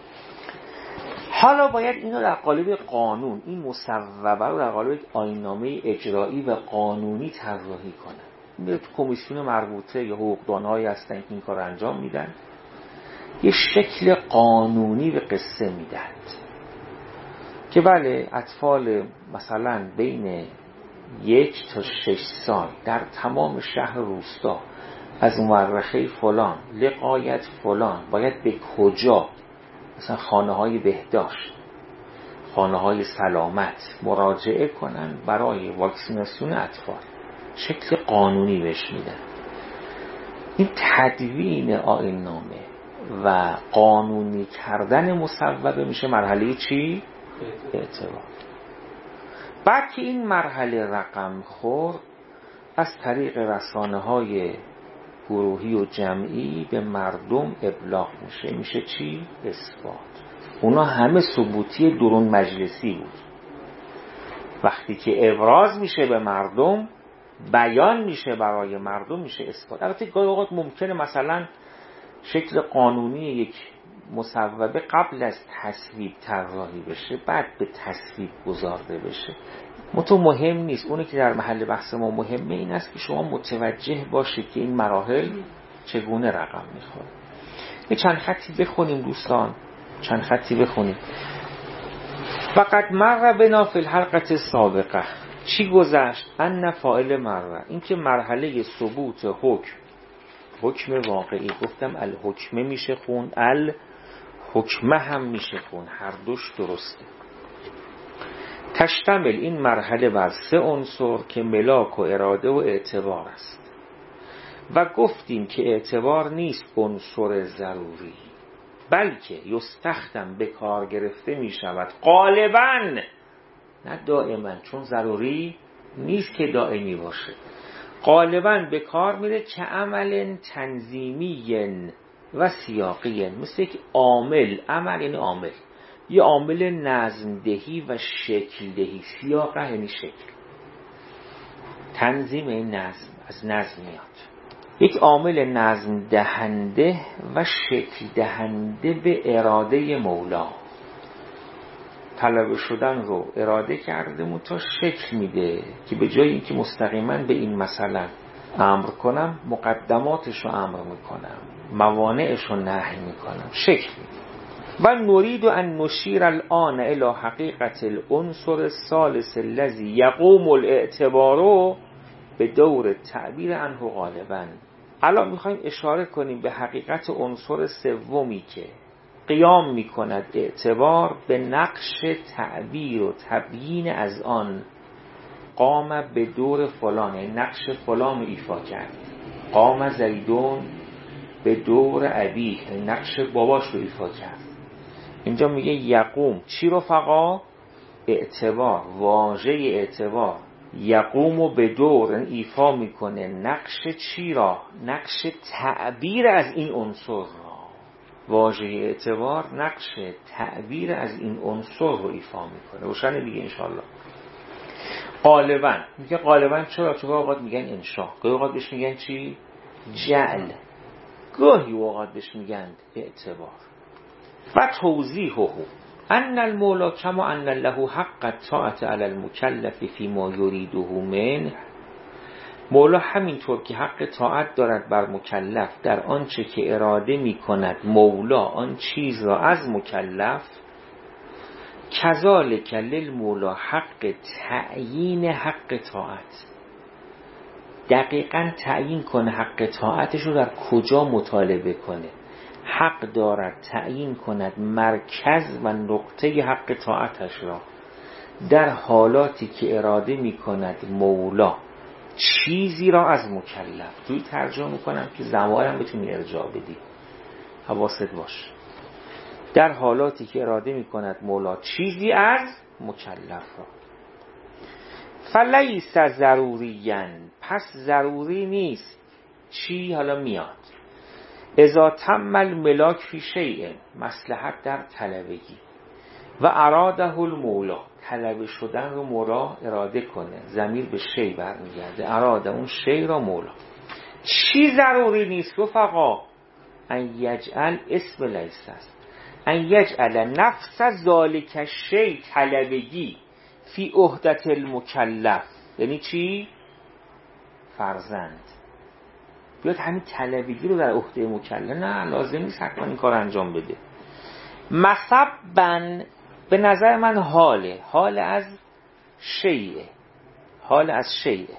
حالا باید اینو در قالب قانون، این مصوبه رو در قالب آیین‌نامه اجرایی و قانونی طراحی کنن. میره تو کمیسیون مربوطه یا حقوقدان‌هایی هستن که این کار انجام میدن، یه شکل قانونی به قصه میدن که بله اطفال مثلا بین یک تا شش سال در تمام شهر روستا از مورخه فلان لغایت فلان باید به کجا، مثلا خانه های بهداشت، خانه های سلامت مراجعه کنن برای واکسیناسیون اطفال. شکل قانونی بهش میدن. این تدوین آیین نامه و قانونی کردن مصوبه میشه مرحله چی؟ اعتبار. بعد که این مرحله رقم خورد، از طریق رسانه های گروهی و جمعی به مردم ابلاغ میشه. میشه چی؟ اثبات. اونا همه ثبوتی درون مجلسی بود. وقتی که ابراز میشه به مردم، بیان میشه برای مردم، میشه اثبات. البته گاهی اوقات ممکنه مثلا شکل قانونی یک مصوبه قبل از تصویب طراحی بشه، بعد به تصویب گذارده بشه. متو مهم نیست. اونی که در محل بحث ما مهمه این است که شما متوجه باشید که این مراحل چگونه رقم میخوره. یه چند خطی بخونیم دوستان، چند خطی بخونیم. فقط مر بنا فی الحلقه السابقه، چی گذشت؟ ان فاعل مر، این که مرحله ثبوت حکم، حکم واقعی، گفتم الحکمه میشه خون، الحکمه هم میشه خون، هر دوش درسته. تشتمل این مرحله بر سه عنصر که ملاک و اراده و اعتبار است. و گفتیم که اعتبار نیست عنصر ضروری، بلکه یستخدم به کار گرفته می شود غالباً، نه دائما، چون ضروری نیست که دائمی باشه، غالباً به کار میره که عمل تنظیمی و سیاقی، مثل یک عامل، عمل یعنی عامل، یه عامل نظم دهی و شکل دهی، سیاق یعنی شکل. تنظیم این نظم از نظم میاد. یک عامل نظم دهنده و شکل دهنده به اراده مولا. طلب شدن رو اراده کرده متا شکل میده که به جای اینکه مستقیما به این مسئله امر کنم، مقدماتش رو امر میکنم، موانعش رو نهی میکنم، شکل میده. و نريد ان نشیر الان الى حقیقت العنصر الثالث الذي يقوم الاعتبار به دور تعبیر عنه غالبا. الان میخوایم اشاره کنیم به حقیقت عنصر سومی که قیام میکند اعتبار به نقش تعبیر و تبیین از آن. قام به دور فلان، یعنی نقش فلان ایفا کرد. قام زیدون به دور ابی، یعنی نقش باباش رو ایفا کرد. اینجا میگه یقوم چی رو فقا؟ اعتبار، واژه اعتبار. یقوم به دور ایفا میکنه نقش چی را؟ نقش تعبیر از این عنصر را. واژه اعتبار نقش تعبیر از این عنصر رو ایفا میکنه. روشن دیگه انشالله. غالبا میگه غالبا چرا؟ چون اوقات میگن انشا، گاهی اوقات بهش میگن چی؟ جعل، گاهی اوقات بهش میگن اعتبار. و توضیحه ان المولا کما ان له حق الطاعت علی المکلف فیما یریده منه. مولا همینطور که حق طاعت دارد بر مکلف در آنچه که اراده میکند مولا آن چیز را از مکلف، کذالک للمولا حق تعیین حق طاعت. دقیقاً تعیین کنه حق طاعتش رو در کجا مطالبه کنه. حق دارد تعیین کند مرکز و نقطه حق طاعتش را در حالاتی که اراده می کند مولا چیزی را از مکلف. توی ترجمه میکنم که زمانم بتونی ارجاع بدی، حواست باش. در حالاتی که اراده می کند مولا چیزی از مکلف را. فلیس ضروریاً، پس ضروری نیست. چی حالا میاد؟ اذا تم الملاک فی شیء، مصلحت در طلبگی. و اراده المولا، طلب شدن رو مولا اراده کنه. ضمیر به شی برمیگرده. اراده اون شی را مولا. چی ضروری نیست رفقا؟ ان یجعل اسم لیس است. ان یجعل نفس ذالک الشی، طلبگی، فی عهدت المکلف. یعنی چی؟ فرزند بیاد همین طلبگی رو در عهده مکلف. نه لازم نیست حتما این کار انجام بده. مصبن به نظر من حاله، حال از شیء، حال از شیء.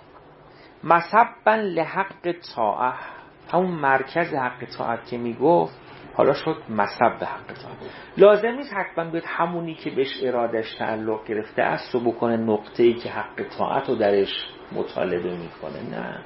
مصبن لحق طاعه، همون مرکز حق طاعت که میگفت حالا شد مصب حق طاعت. لازم نیست حتما بیاد همونی که بهش ارادش تعلق گرفته است و بکنه نقطه‌ای که حق طاعت رو درش مطالبه میکنه. نه،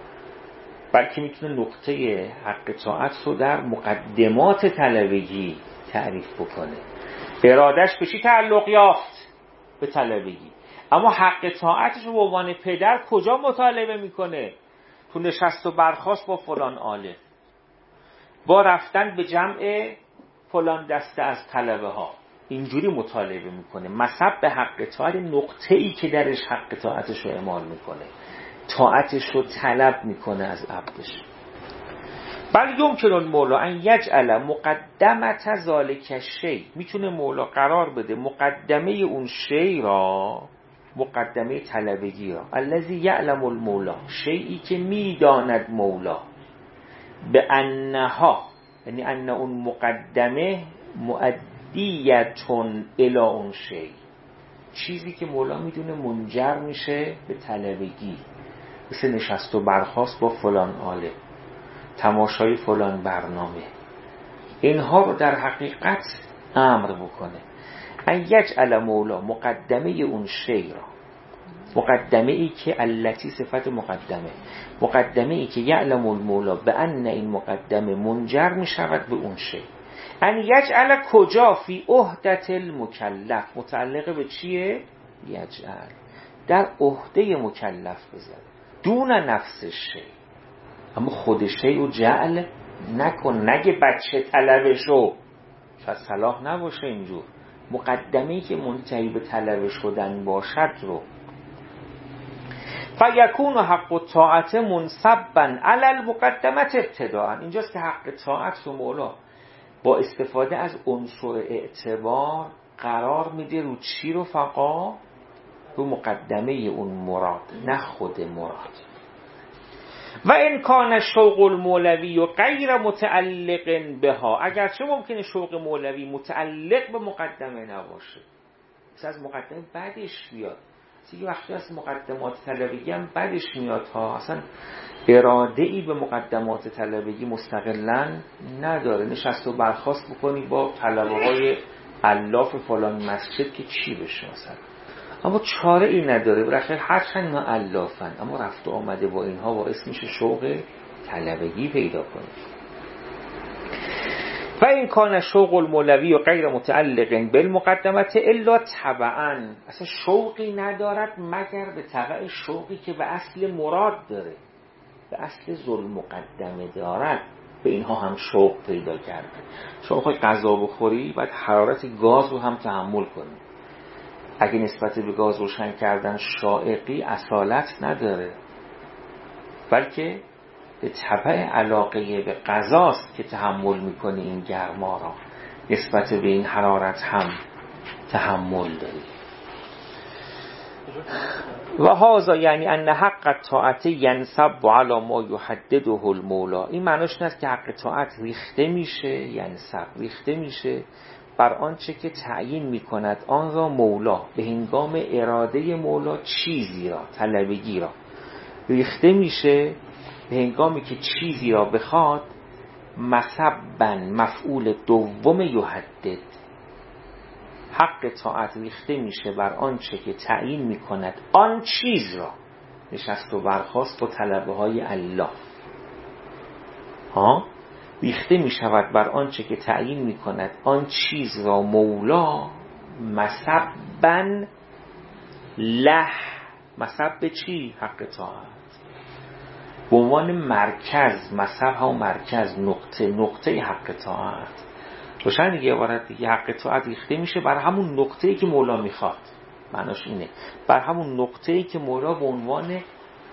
بلکه میتونه نقطه حق طاعت رو در مقدمات طلبگی تعریف بکنه. ارادش به چی تعلق یافت؟ به طلبگی. اما حق طاعتش رو به عنوان پدر کجا مطالبه میکنه؟ تو نشست و برخاست با فلان عالم، با رفتن به جمع فلان دسته از طلبه ها، اینجوری مطالبه میکنه. مصب به حق طاعت نقطه‌ای که درش حق طاعتش رو اعمال میکنه، طاعتش رو طلب میکنه از عبدش. بل یمکن المولا ان یجعل مقدمت ذالک الشی، میتونه مولا قرار بده مقدمه اون شی را، مقدمه طلبگی را، الذی یعلم المولا، شیئی که میداند مولا، به انها، یعنی ان اون مقدمه مؤدیتون الی اون شی، چیزی که مولا میدونه منجر میشه به طلبگی، مثل نشست و برخاست با فلان عالم، تماشای فلان برنامه، اینها رو در حقیقت امر بکنه. ان یجعل مولا مقدمه اون شی را، مقدمه ای که التی صفت مقدمه، مقدمه ای که یعلم المولا به ان این مقدمه منجر می شود به اون شی. ان یجعل کجا؟ فی عهدت المکلف، متعلق به چیه؟ یجعل در عهده مکلف بذاره، دون نفس شی. اما خود شی رو جعل نکن، نگه بچه طلبه شو، شاید صلاح نباشه اینجور. مقدمه‌ای که منتهی به طلب شدن باشد رو. فیکون حق الطاعت منصبا علی المقدمه ابتداء. اینجاست که حق طاعت رو مولا با استفاده از عنصر اعتبار قرار میده رو چی رو؟ فقا رو مقدمه اون مراد، نه خود مراد. و ان کان شوق المولوی و غیر متعلق بها، اگرچه ممکنه شوق مولوی متعلق به مقدمه نباشه، مثلا از مقدمه بعدش بیاد. دیگه وقتی از مقدمات طلبگی هم بعدش میاد ها، اصلا اراده ای به مقدمات طلبگی مستقلاً نداره. نشست و برخاست بکنی با طلبه های الاف فلان مسجد که چی بشه مثلا، اما چاره ای نداره. بالاخره هر چند اینا الافن، اما رفت و آمده با اینها باعث میشه شوق طلبگی پیدا کنه. و این کان شوق المولوی و غیر متعلق بالمقدمت الا تبعا، اصلا شوقی ندارد مگر به تبع شوقی که به اصل مراد داره، به اصل ذل مقدمه دارد، به اینها هم شوق پیدا کرده. شما بخوای غذا بخوری باید حرارت گاز رو هم تحمل کنی. اگه نسبت به گاز روشن کردن شائقی اصالت نداره، بلکه به تبع علاقه به غذاست که تحمل میکنی این گرما را، نسبت به این حرارت هم تحمل داری. و هذا یعنی ان حق الطاعت ینصب علی ما یحدده المولا. این معنیش نیست که حق طاعت ریخته میشه، ینصب ریخته میشه بر آنچه که تعیین میکند آن را مولا، به هنگام اراده مولا چیزی را، طلبگی را ریخته میشه به هنگامی که چیزی را بخواد. مصبا مفعول دوم یحدد، حق طاعت ریخته میشه بر آنچه که تعیین میکند آن چیز را، نشست و برخاست با طلبه های الله ها، ریخته میشود بر آنچه که تعیین میکند آن چیز را مولا. مصبا له، مصب به چی؟ حق طاعت به عنوان مرکز، مصب ها مرکز، نقطه، نقطه حق طاعت. روشن دیگه عبارت دیگه، حق طاعت ریخته میشه بر همون نقطه‌ای که مولا میخواد. معناش اینه بر همون نقطه‌ای که مولا به عنوان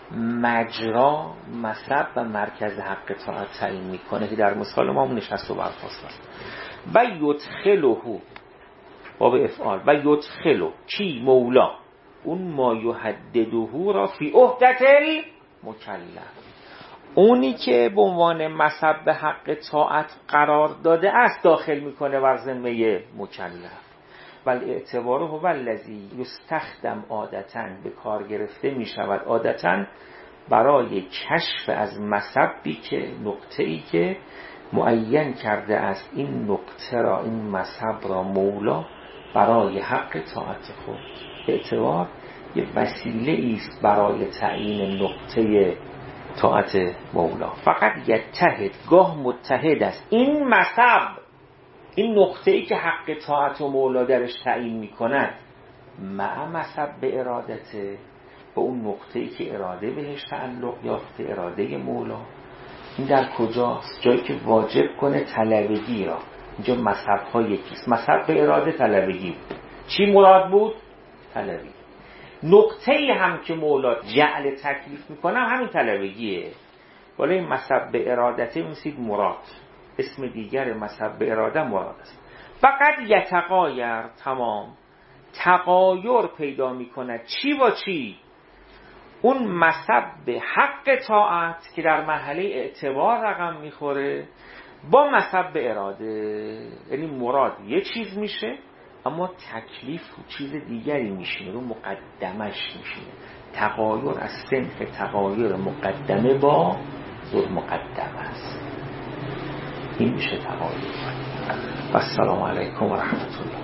مجرا، مصب و مرکز حق طاعت تعیین میکنه، که در مثال ما هم نشست و برخاست است. و یدخله باب افعال، و یدخله کی؟ مولا، اون ما یحدده را فی عهدة المکلف، اونی که به عنوان مصب حق طاعت قرار داده است داخل میکنه بر ذمه مکلف. بل اعتباره هو الذی یستخدم عادتاً، به کار گرفته میشود عادتاً برای کشف از مصبی که، نقطه‌ای که معین کرده است این نقطه را، این مصب را مولا برای حق طاعت خود. اعتبار یه وسیله است برای تعیین نقطه طاعت مولا. فقط یتحد، گاه متحد است این مصب، این نقطه‌ای که حق طاعت و مولا درش تعیین می‌کند، مع مصب به ارادته، با اون نقطه‌ای که اراده بهش تعلق یافته، اراده مولا. این در کجاست؟ جایی که واجب کنه طلبگی را. اینجا مصب‌ها یکیست. مصب به اراده طلبگی بود. چی مراد بود؟ طلبگی. نقطه‌ای هم که مولا جعل تکلیف می‌کنه همین طلبگیه. ولی این مصب به ارادته می‌سید مراد. اسم دیگر مصب به اراده مراد است. فقط یتغایر، تمام تغایر پیدا می‌کند. چی با چی؟ اون مصب به حق طاعت که در مرحله اعتبار رقم میخوره با مصب به اراده، یعنی مراد یه چیز میشه اما تکلیف چیز دیگری میشینه، رو مقدمش میشینه. تغایر از صنف تغایر مقدمه با ذو مقدمه است. این میشه تغایر. السلام علیکم و رحمت الله.